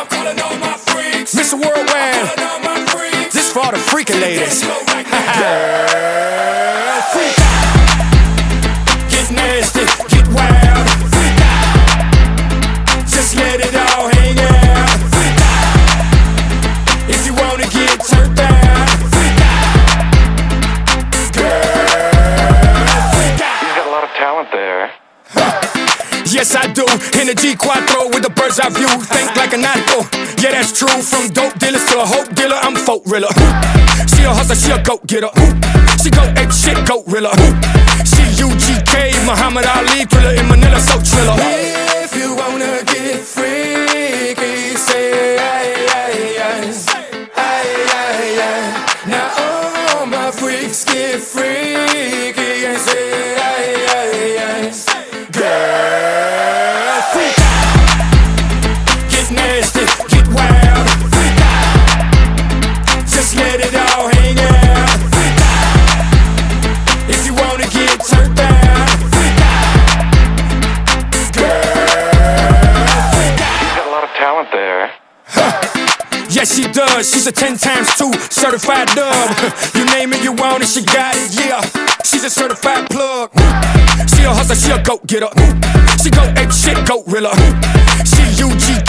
I'm calling all my freaks. Mr. Worldwide, I'm calling all my freaks. this for all the freaking ladies. Let's go right now. Girl, freak out. Get nasty, get wild. Freak out. Just let it all hang out. Freak out. If you wanna get turned down. Freak out. Girl, freak out. He's got a lot of talent there. Yes, I do. In the G4 with the bird's eye view. Think like a nato. Yeah, that's true. From dope dealers to a hope dealer, I'm folk riller. She a hustler, she a goat getter. She go ape shit, goat riller. She UGK, Muhammad Ali, thriller in Manila, so triller. If you wanna get freaky, say aye, aye, aye. Aye, aye, aye. Now all my freaks get freaky and say aye, aye, aye. Girl, freak out. Get nasty, get wild. Freak out. Just let it all hang out. Freak out. If you wanna get turned down. Freak out. Girl, freak out. He's got a lot of talent there. Yes, she does. She's a 10 times 2 certified dub. You name it, you want it, she got it, yeah. She's a certified plug. She a hustler, she a goat getter. She go ape shit, goat riller. She UG